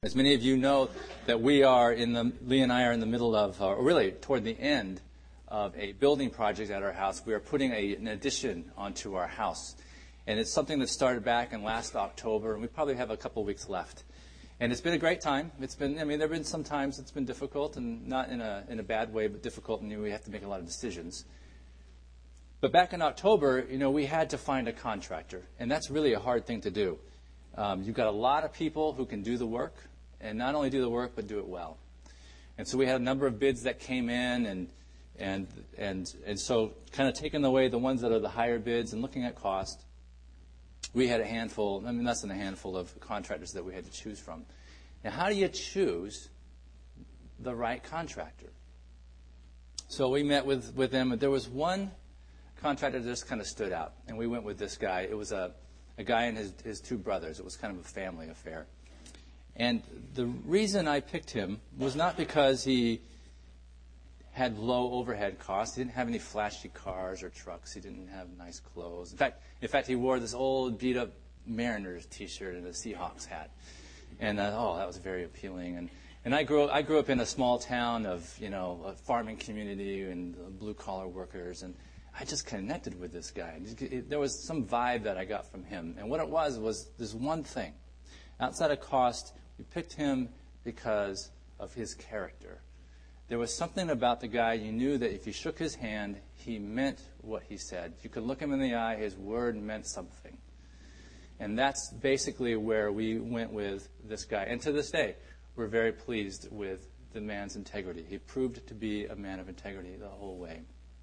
As many of you know, that Lee and I are in the middle of, really toward the end of a building project at our house. We are putting an addition onto our house. And it's something that started back in last October, and we probably have a couple weeks left. And it's been a great time. There have been some times it's been difficult, and not in a bad way, but difficult, and we have to make a lot of decisions. But back in October, we had to find a contractor, and that's really a hard thing to do. You've got a lot of people who can do the work, and not only do the work, but do it well. And so we had a number of bids that came in, and so kind of taking away the ones that are the higher bids and looking at cost, we had less than a handful of contractors that we had to choose from. Now, how do you choose the right contractor? So we met with them, and there was one contractor that just kind of stood out, and we went with this guy. It was a guy and his two brothers. It was kind of a family affair. And the reason I picked him was not because he had low overhead costs. He didn't have any flashy cars or trucks. He didn't have nice clothes. In fact, he wore this old beat-up Mariners T-shirt and a Seahawks hat. And that was very appealing. And I grew up in a small town of a farming community and blue-collar workers, and I just connected with this guy. There was some vibe that I got from him. And what it was this one thing. Outside of cost, we picked him because of his character. There was something about the guy, you knew that if you shook his hand, he meant what he said. You could look him in the eye, his word meant something. And that's basically where we went with this guy. And to this day, we're very pleased with the man's integrity. He proved to be a man of integrity the whole way.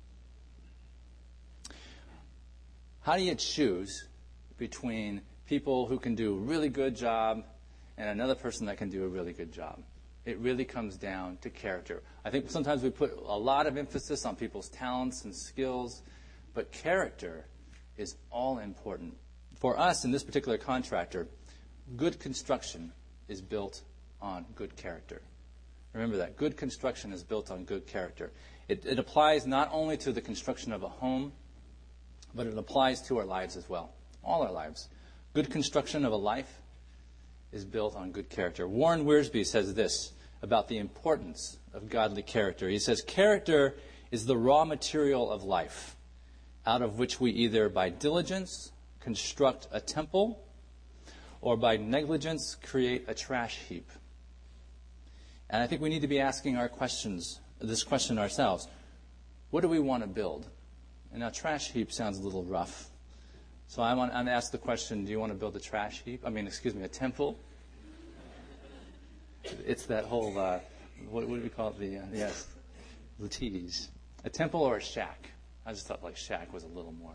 How do you choose between people who can do a really good job and another person that can do a really good job? It really comes down to character. I think sometimes we put a lot of emphasis on people's talents and skills, but character is all important. For us, in this particular contractor, good construction is built on good character. Remember that. Good construction is built on good character. It applies not only to the construction of a home, but it applies to our lives as well. All our lives. Good construction of a life is built on good character. Warren Wiersbe says this about the importance of godly character. He says, character is the raw material of life, out of which we either by diligence construct a temple or by negligence create a trash heap. And I think we need to be asking this question ourselves. What do we want to build? And now trash heap sounds a little rough. So I'm going to ask the question, do you want to build a trash heap? A temple? It's that whole, what do we call it? The tease. A temple or a shack? I just thought shack was a little more,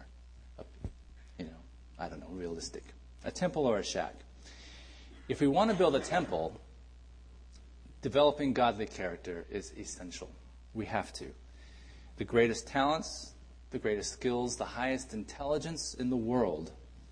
realistic. A temple or a shack. If we want to build a temple, developing godly character is essential. We have to. The greatest talents, the greatest skills, the highest intelligence in the world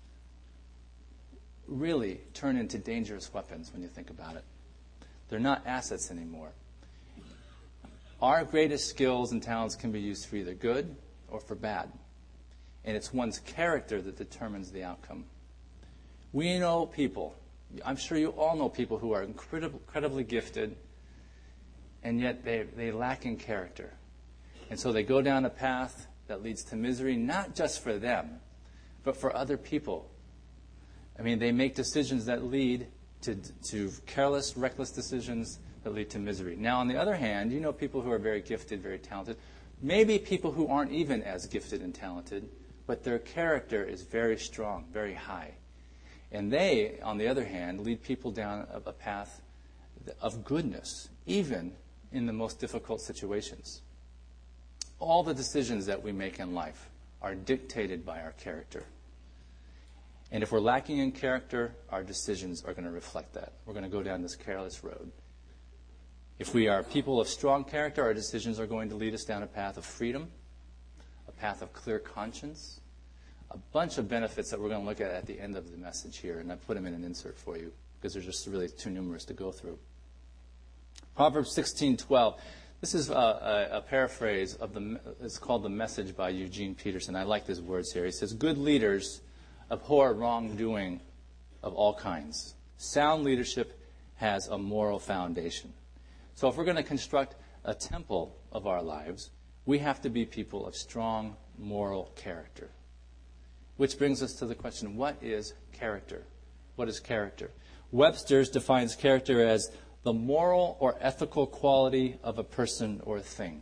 really turn into dangerous weapons when you think about it. They're not assets anymore. Our greatest skills and talents can be used for either good or for bad. And it's one's character that determines the outcome. We know people, I'm sure you all know people who are incredibly gifted, and yet they lack in character. And so they go down a path that leads to misery, not just for them, but for other people. They make decisions that lead to careless, reckless decisions that lead to misery. Now, on the other hand, you know people who are very gifted, very talented, maybe people who aren't even as gifted and talented, but their character is very strong, very high. And they, on the other hand, lead people down a path of goodness, even in the most difficult situations. All the decisions that we make in life are dictated by our character. And if we're lacking in character, our decisions are going to reflect that. We're going to go down this careless road. If we are people of strong character, our decisions are going to lead us down a path of freedom, a path of clear conscience, a bunch of benefits that we're going to look at the end of the message here. And I put them in an insert for you because they're just really too numerous to go through. Proverbs 16:12. This is a paraphrase of it's called The Message by Eugene Peterson. I like his words here. He says, good leaders abhor wrongdoing of all kinds. Sound leadership has a moral foundation. So if we're going to construct a temple of our lives, we have to be people of strong moral character. Which brings us to the question, what is character? What is character? Webster's defines character as the moral or ethical quality of a person or thing.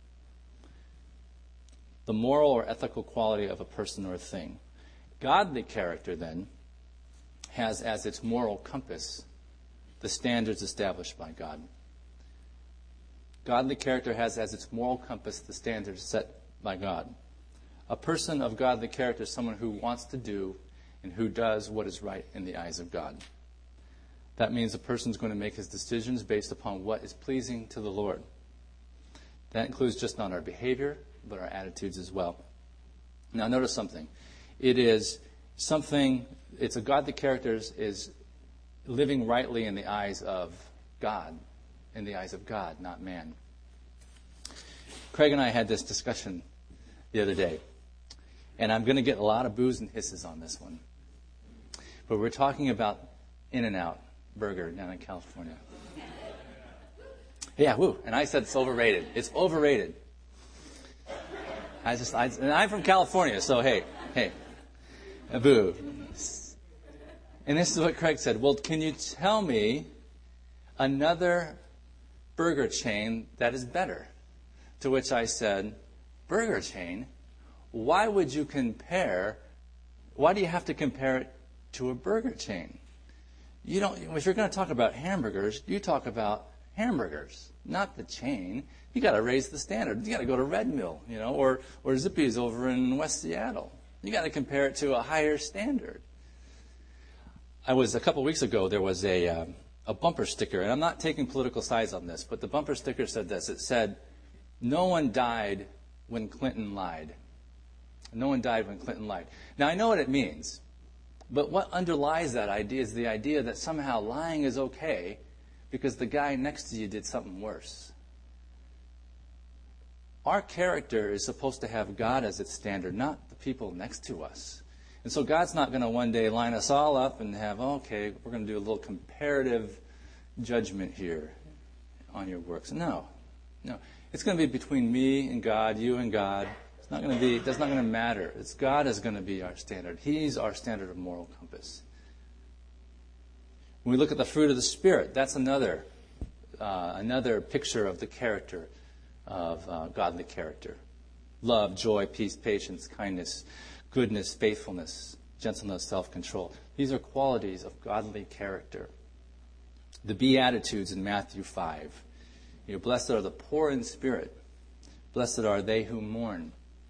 The moral or ethical quality of a person or thing. Godly character, then, has as its moral compass the standards established by God. Godly character has as its moral compass the standards set by God. A person of godly character is someone who wants to do and who does what is right in the eyes of God. That means a person is going to make his decisions based upon what is pleasing to the Lord. That includes just not our behavior, but our attitudes as well. Now notice something. It's a godly character is living rightly in the eyes of God, not man. Craig and I had this discussion the other day, and I'm going to get a lot of boos and hisses on this one. But we're talking about In-N-Out Burger down in California. Yeah, woo. And I said it's overrated. It's overrated. And I'm from California, so hey, boo. And this is what Craig said. Well, can you tell me another burger chain that is better? To which I said, burger chain? Why do you have to compare it to a burger chain? If you're going to talk about hamburgers, you talk about hamburgers, not the chain. You got to raise the standard. You got to go to Red Mill, or Zippy's over in West Seattle. You got to compare it to a higher standard. A couple weeks ago, there was a bumper sticker, and I'm not taking political sides on this, but the bumper sticker said this. It said, "No one died when Clinton lied." No one died when Clinton lied. Now, I know what it means, but what underlies that idea is the idea that somehow lying is okay because the guy next to you did something worse. Our character is supposed to have God as its standard, not the people next to us. And so God's not going to one day line us all up and have, we're going to do a little comparative judgment here on your works. No. It's going to be between me and God, you and God. That's not going to matter. God is going to be our standard. He's our standard of moral compass. When we look at the fruit of the Spirit, that's another picture of the character of godly character. Love, joy, peace, patience, kindness, goodness, faithfulness, gentleness, self-control. These are qualities of godly character. The Beatitudes in Matthew 5. Blessed are the poor in spirit. Blessed are they who mourn.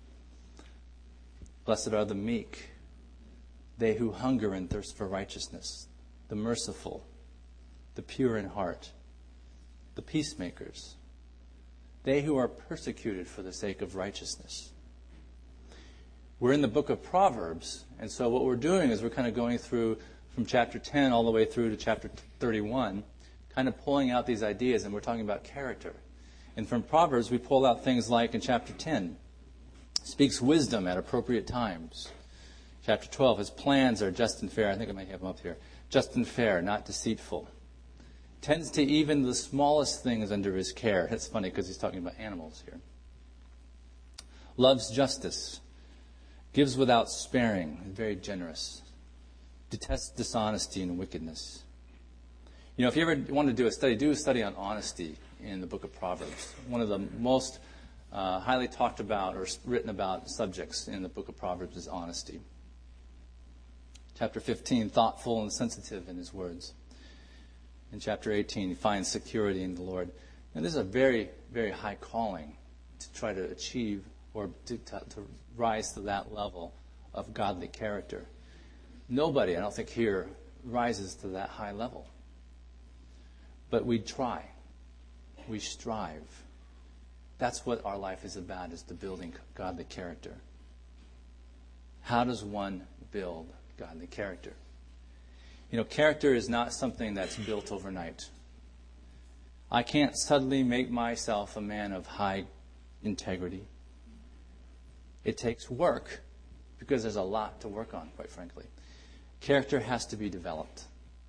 Blessed are the meek, they who hunger and thirst for righteousness, the merciful, the pure in heart, the peacemakers, they who are persecuted for the sake of righteousness. We're in the book of Proverbs, and so what we're doing is we're kind of going through from chapter 10 all the way through to chapter 31, kind of pulling out these ideas, and we're talking about character. And from Proverbs, we pull out things like in chapter 10, speaks wisdom at appropriate times. Chapter 12, his plans are just and fair. I think I might have them up here. Just and fair, not deceitful. Tends to even the smallest things under his care. It's funny because he's talking about animals here. Loves justice. Gives without sparing. Is very generous. Detests dishonesty and wickedness. If you ever want to do a study on honesty in the book of Proverbs. One of the most highly talked about or written about subjects in the book of Proverbs is honesty. Chapter 15, thoughtful and sensitive in his words. In chapter 18, he finds security in the Lord. And this is a very, very high calling to try to achieve or to rise to that level of godly character. Nobody, I don't think here, rises to that high level. But we try. We strive. That's what our life is about, is the building godly character. How does one build godly character? Character is not something that's built overnight. I can't suddenly make myself a man of high integrity. It takes work because there's a lot to work on, quite frankly. Character has to be developed.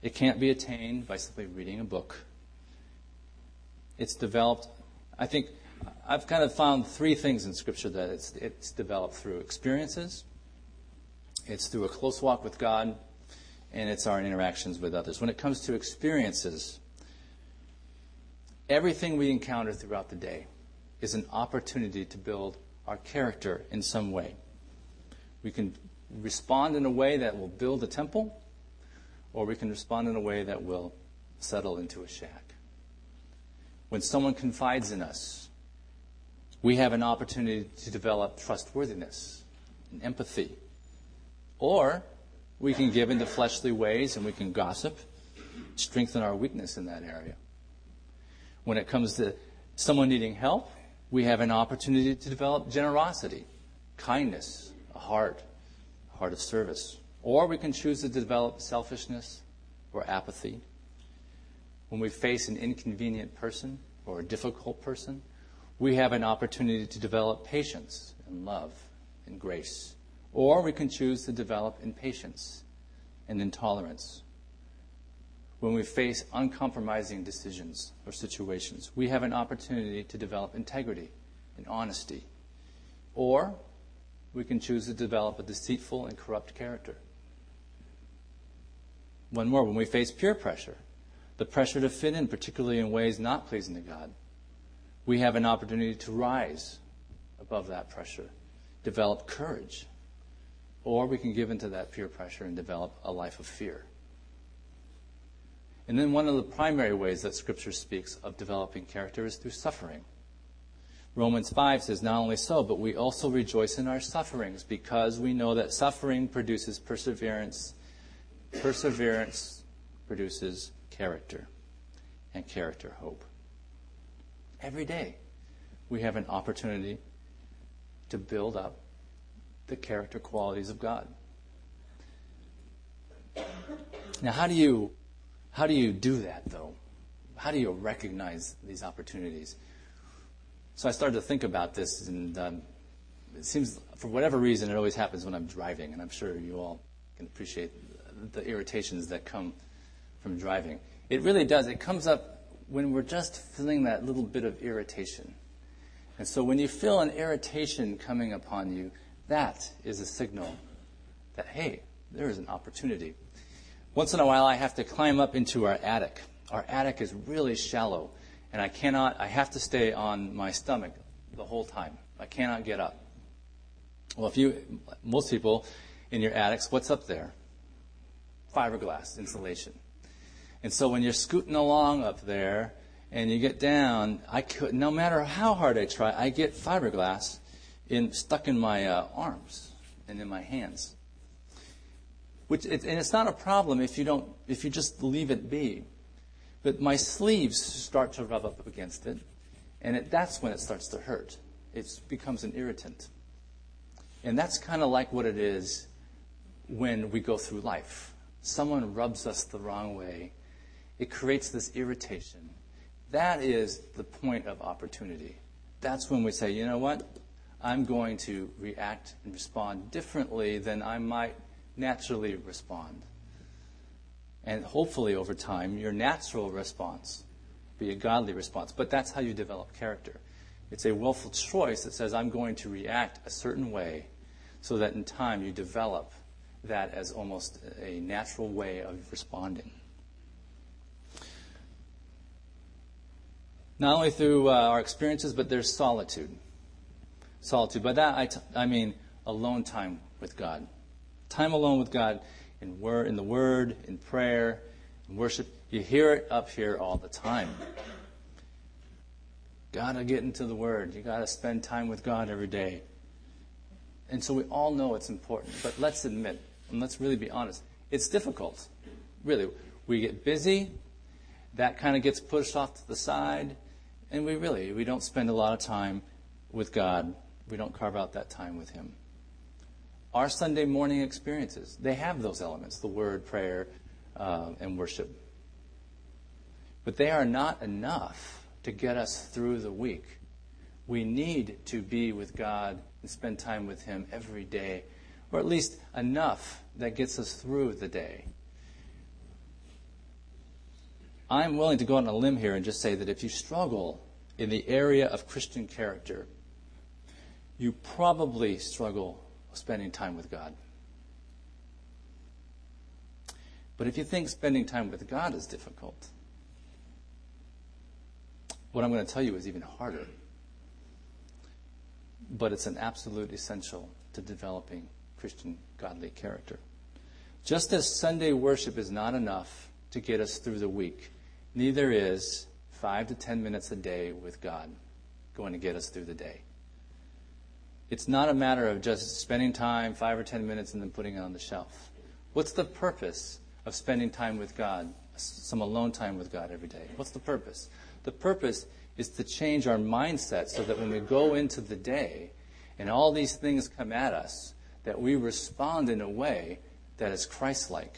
It can't be attained by simply reading a book. It's developed, I think, I've kind of found three things in Scripture that it's developed through experiences, it's through a close walk with God, and it's our interactions with others. When it comes to experiences, everything we encounter throughout the day is an opportunity to build our character in some way. We can respond in a way that will build a temple, or we can respond in a way that will settle into a shack. When someone confides in us, we have an opportunity to develop trustworthiness and empathy. Or we can give into fleshly ways and we can gossip, strengthen our weakness in that area. When it comes to someone needing help, we have an opportunity to develop generosity, kindness, a heart of service. Or we can choose to develop selfishness or apathy. When we face an inconvenient person or a difficult person, we have an opportunity to develop patience and love and grace. Or we can choose to develop impatience and intolerance. When we face uncompromising decisions or situations, we have an opportunity to develop integrity and honesty. Or we can choose to develop a deceitful and corrupt character. One more, when we face peer pressure, the pressure to fit in, particularly in ways not pleasing to God, we have an opportunity to rise above that pressure, develop courage. Or we can give into that peer pressure and develop a life of fear. And then one of the primary ways that Scripture speaks of developing character is through suffering. Romans 5 says, not only so, but we also rejoice in our sufferings because we know that suffering produces perseverance. Perseverance produces character, and character hope. Every day we have an opportunity to build up the character qualities of God. Now, how do you do that, though? How do you recognize these opportunities? So I started to think about this, and it seems, for whatever reason, it always happens when I'm driving, and I'm sure you all can appreciate the irritations that come from driving. It really does. It comes up when we're just feeling that little bit of irritation. And so when you feel an irritation coming upon you, that is a signal that, hey, there is an opportunity. Once in a while, I have to climb up into our attic. Our attic is really shallow, and I have to stay on my stomach the whole time. I cannot get up. Well, most people in your attics, what's up there? Fiberglass insulation. And so when you're scooting along up there and you get down, no matter how hard I try, I get fiberglass stuck in my arms and in my hands. And it's not a problem if you just leave it be. But my sleeves start to rub up against it, and that's when it starts to hurt. It becomes an irritant. And that's kind of like what it is when we go through life. Someone rubs us the wrong way. It creates this irritation. That is the point of opportunity. That's when we say, you know what? I'm going to react and respond differently than I might naturally respond. And hopefully over time, your natural response be a godly response. But that's how you develop character. It's a willful choice that says, I'm going to react a certain way so that in time you develop that as almost a natural way of responding. Not only through our experiences, but there's solitude. Solitude. By that, I mean alone time with God. Time alone with God in the Word, in prayer, in worship. You hear it up here all the time. Got to get into the Word. You got to spend time with God every day. And so we all know it's important. But let's admit, and let's really be honest, it's difficult. Really. We get busy. That kind of gets pushed off to the side. And we don't spend a lot of time with God. We don't carve out that time with Him. Our Sunday morning experiences, they have those elements, the Word, prayer, and worship. But they are not enough to get us through the week. We need to be with God and spend time with Him every day, or at least enough that gets us through the day. I'm willing to go on a limb here and just say that if you struggle in the area of Christian character, you probably struggle spending time with God. But if you think spending time with God is difficult, what I'm going to tell you is even harder. But it's an absolute essential to developing Christian godly character. Just as Sunday worship is not enough to get us through the week, neither is 5 to 10 minutes a day with God going to get us through the day. It's not a matter of just spending time, 5 or 10 minutes, and then putting it on the shelf. What's the purpose of spending time with God, some alone time with God every day? What's the purpose? The purpose is to change our mindset so that when we go into the day and all these things come at us, that we respond in a way that is Christ-like.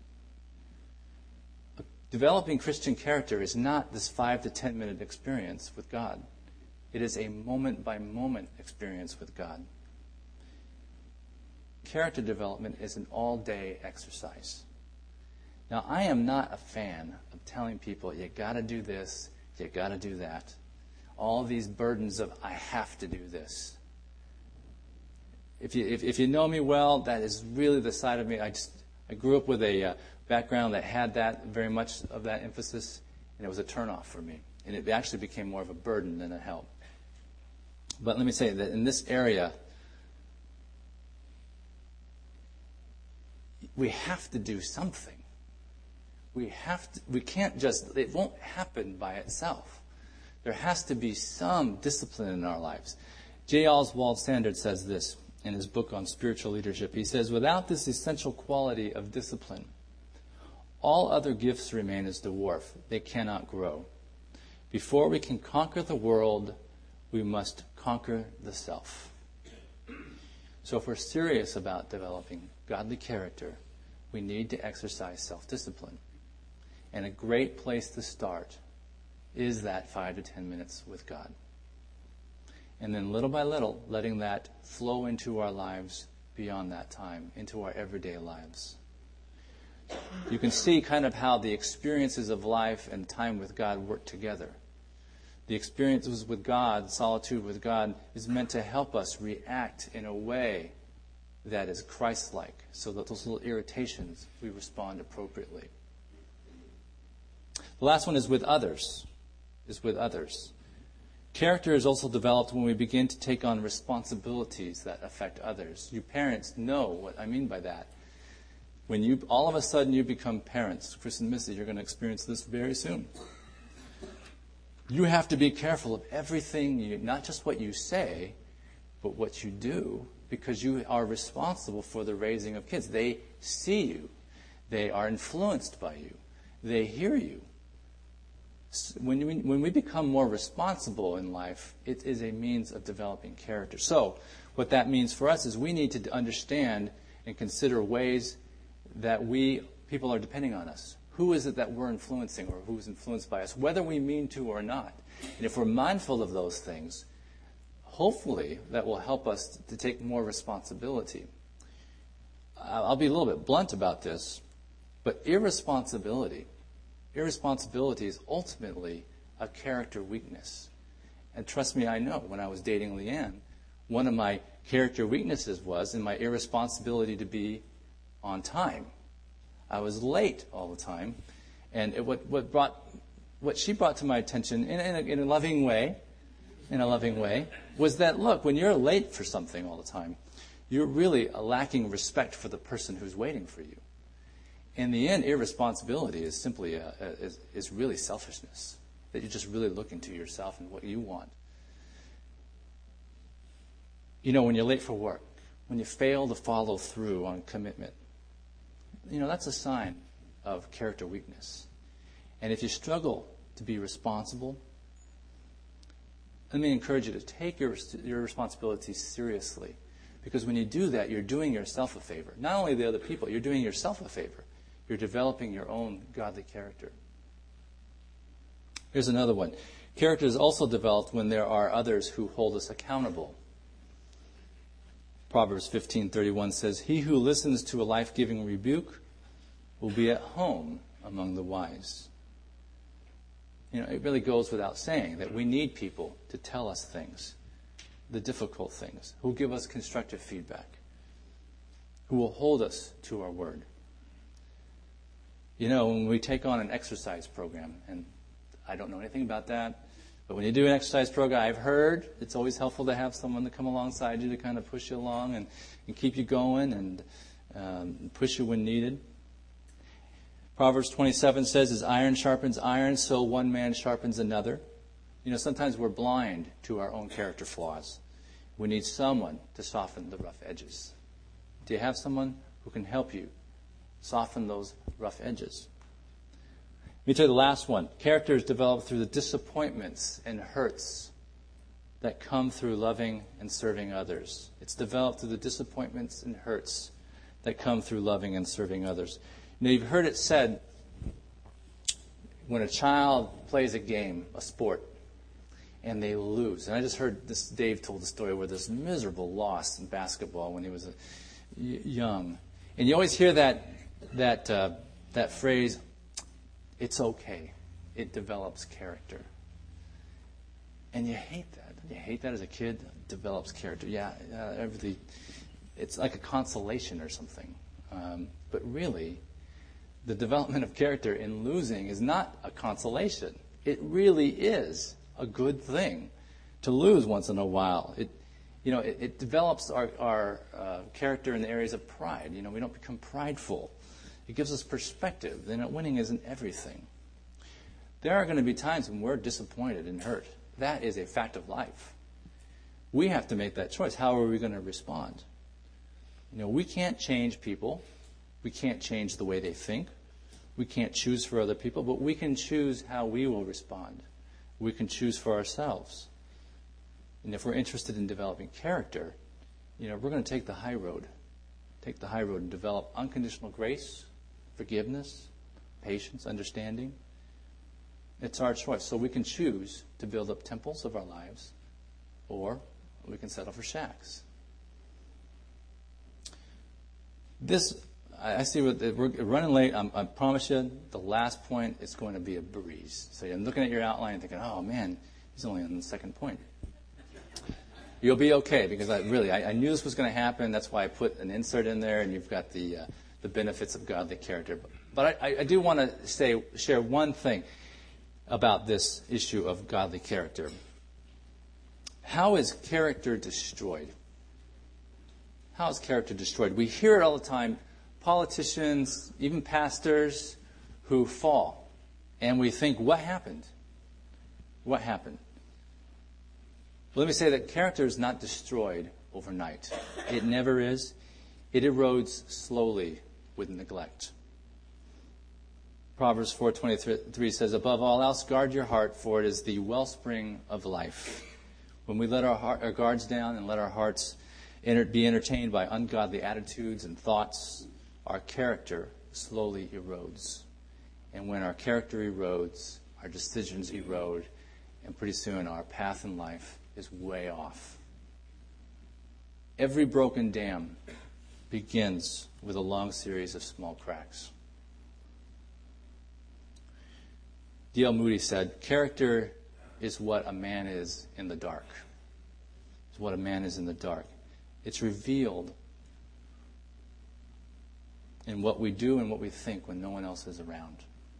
Developing Christian character is not this 5 to 10 minute experience with God. It is a moment-by-moment experience with God. Character development is an all-day exercise. Now, I am not a fan of telling people, you got to do this, you got to do that. All these burdens of, I have to do this. If you know me well, that is really the side of me. I grew up with a background that had that, very much of that emphasis, and it was a turnoff for me. And it actually became more of a burden than a help. But let me say that in this area, we have to do something. We can't just, it won't happen by itself. There has to be some discipline in our lives. J. Oswald Sanders says this in his book on spiritual leadership. He says, without this essential quality of discipline, all other gifts remain as dwarf. They cannot grow. Before we can conquer the world, we must conquer the self. So if we're serious about developing godly character, we need to exercise self-discipline. And a great place to start is that 5 to 10 minutes with God. And then little by little, letting that flow into our lives beyond that time, into our everyday lives. You can see kind of how the experiences of life and time with God work together. The experiences with God, solitude with God, is meant to help us react in a way that is Christ-like, so that those little irritations, we respond appropriately. The last one is with others. Character is also developed when we begin to take on responsibilities that affect others. You parents know what I mean by that. When you all of a sudden you become parents, Chris and Missy, you're going to experience this very soon. You have to be careful of everything, not just what you say, but what you do, because you are responsible for the raising of kids. They see you. They are influenced by you. They hear you. When we become more responsible in life, it is a means of developing character. So what that means for us is we need to understand and consider ways that people are depending on us. Who is it that we're influencing, or who's influenced by us, whether we mean to or not? And if we're mindful of those things, hopefully that will help us to take more responsibility. I'll be a little bit blunt about this, but irresponsibility is ultimately a character weakness. And trust me, I know, when I was dating Leanne, one of my character weaknesses was in my irresponsibility to be on time. I was late all the time. And what she brought to my attention in a loving way, was that, look, when you're late for something all the time, you're really lacking respect for the person who's waiting for you. In the end, irresponsibility is simply is really selfishness, that you're just really looking to yourself and what you want. You know, when you're late for work, when you fail to follow through on commitment, that's a sign of character weakness. And if you struggle to be responsible, let me encourage you to take your responsibilities seriously. Because when you do that, you're doing yourself a favor. Not only the other people, you're doing yourself a favor. You're developing your own godly character. Here's another one. Character is also developed when there are others who hold us accountable. Proverbs 15:31 says, "He who listens to a life-giving rebuke will be at home among the wise." It really goes without saying that we need people to tell us things, the difficult things, who give us constructive feedback, who will hold us to our word. When we take on an exercise program, and I don't know anything about that, but when you do an exercise program, I've heard it's always helpful to have someone to come alongside you to kind of push you along and keep you going and push you when needed. Proverbs 27 says, as iron sharpens iron, so one man sharpens another. Sometimes we're blind to our own character flaws. We need someone to soften the rough edges. Do you have someone who can help you soften those rough edges? Let me tell you the last one. Character is developed through the disappointments and hurts that come through loving and serving others. It's developed through the disappointments and hurts that come through loving and serving others. You've heard it said, when a child plays a game, a sport, and they lose. And I just heard this, Dave told the story where this miserable loss in basketball when he was young. And you always hear that phrase, it's okay. It develops character. And you hate that. You hate that as a kid? It develops character. It's like a consolation or something. But really, the development of character in losing is not a consolation. It really is a good thing to lose once in a while. It develops our character in the areas of pride. We don't become prideful. It gives us perspective. Winning isn't everything. There are going to be times when we're disappointed and hurt. That is a fact of life. We have to make that choice. How are we going to respond? We can't change people. We can't change the way they think. We can't choose for other people, but we can choose how we will respond. We can choose for ourselves. And if we're interested in developing character, we're going to take the high road. Take the high road and develop unconditional grace, forgiveness, patience, understanding. It's our choice. So we can choose to build up temples of our lives, or we can settle for shacks. I see we're running late. I promise you, the last point is going to be a breeze. So I'm looking at your outline and thinking, oh man, he's only on the second point. You'll be okay, because I knew this was going to happen. That's why I put an insert in there, and you've got the benefits of godly character. But I do want to share one thing about this issue of godly character. How is character destroyed? How is character destroyed? We hear it all the time. Politicians, even pastors who fall. And we think, what happened? What happened? Well, let me say that character is not destroyed overnight. It never is. It erodes slowly with neglect. Proverbs 4:23 says, above all else, guard your heart, for it is the wellspring of life. When we let our guards down and let our hearts be entertained by ungodly attitudes and thoughts, our character slowly erodes. And when our character erodes, our decisions erode, and pretty soon our path in life is way off. Every broken dam begins with a long series of small cracks. D.L. Moody said, character is what a man is in the dark. It's what a man is in the dark. It's revealed in what we do and what we think when no one else is around.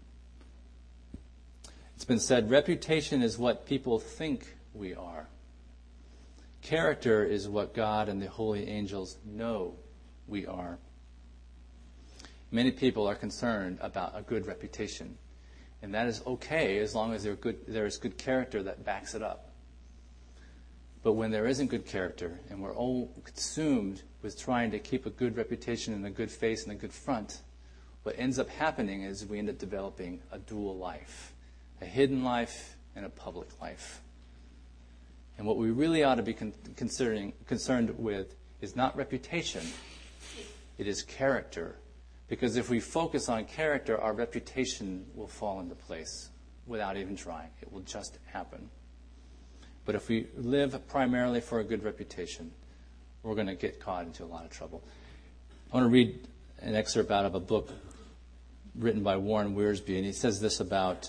It's been said, reputation is what people think we are. Character is what God and the holy angels know we are. Many people are concerned about a good reputation, and that is okay as long as there is good character that backs it up. But when there isn't good character, and we're all consumed with trying to keep a good reputation and a good face and a good front, what ends up happening is we end up developing a dual life, a hidden life and a public life. And what we really ought to be concerned with is not reputation, it is character. Because if we focus on character, our reputation will fall into place without even trying. It will just happen. But if we live primarily for a good reputation, we're going to get caught into a lot of trouble. I want to read an excerpt out of a book written by Warren Wiersbe, and he says this about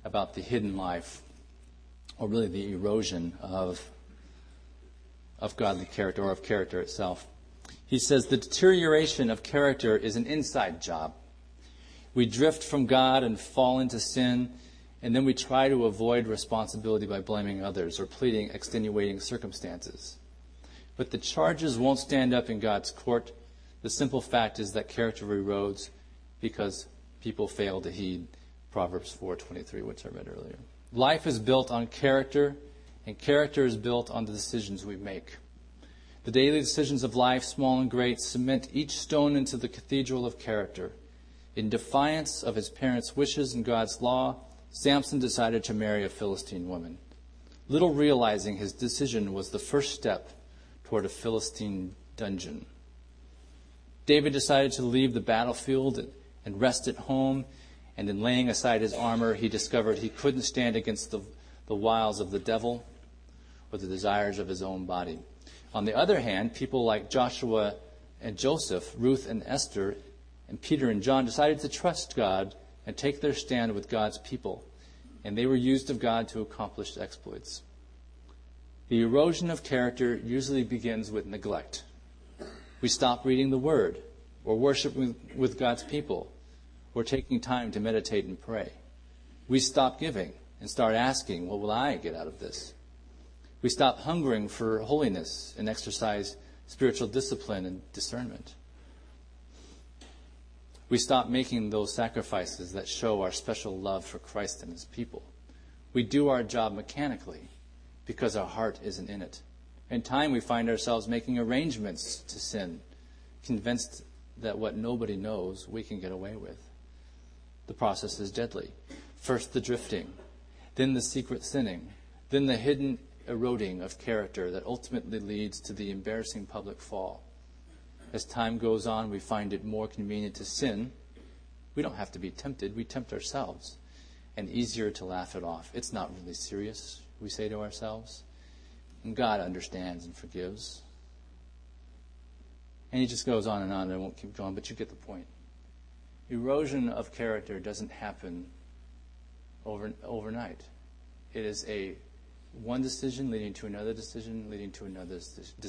about the hidden life, or really the erosion of godly character, or of character itself. He says the deterioration of character is an inside job. We drift from God and fall into sin, and then we try to avoid responsibility by blaming others or pleading extenuating circumstances. But the charges won't stand up in God's court. The simple fact is that character erodes because people fail to heed Proverbs 4:23, which I read earlier. Life is built on character, and character is built on the decisions we make. The daily decisions of life, small and great, cement each stone into the cathedral of character. In defiance of his parents' wishes and God's law, Samson decided to marry a Philistine woman, little realizing his decision was the first step toward a Philistine dungeon. David decided to leave the battlefield and rest at home, and in laying aside his armor, he discovered he couldn't stand against the wiles of the devil or the desires of his own body. On the other hand, people like Joshua and Joseph, Ruth and Esther, and Peter and John decided to trust God and take their stand with God's people, and they were used of God to accomplish exploits. The erosion of character usually begins with neglect. We stop reading the Word, or worshiping with God's people, or taking time to meditate and pray. We stop giving and start asking, what will I get out of this? We stop hungering for holiness and exercise spiritual discipline and discernment. We stop making those sacrifices that show our special love for Christ and his people. We do our job mechanically because our heart isn't in it. In time, we find ourselves making arrangements to sin, convinced that what nobody knows we can get away with. The process is deadly. First the drifting, then the secret sinning, then the hidden eroding of character that ultimately leads to the embarrassing public fall. As time goes on, we find it more convenient to sin. We don't have to be tempted. We tempt ourselves. And easier to laugh it off. It's not really serious, we say to ourselves. And God understands and forgives. And he just goes on, and I won't keep going, but you get the point. Erosion of character doesn't happen overnight. It is one decision leading to another decision, leading to another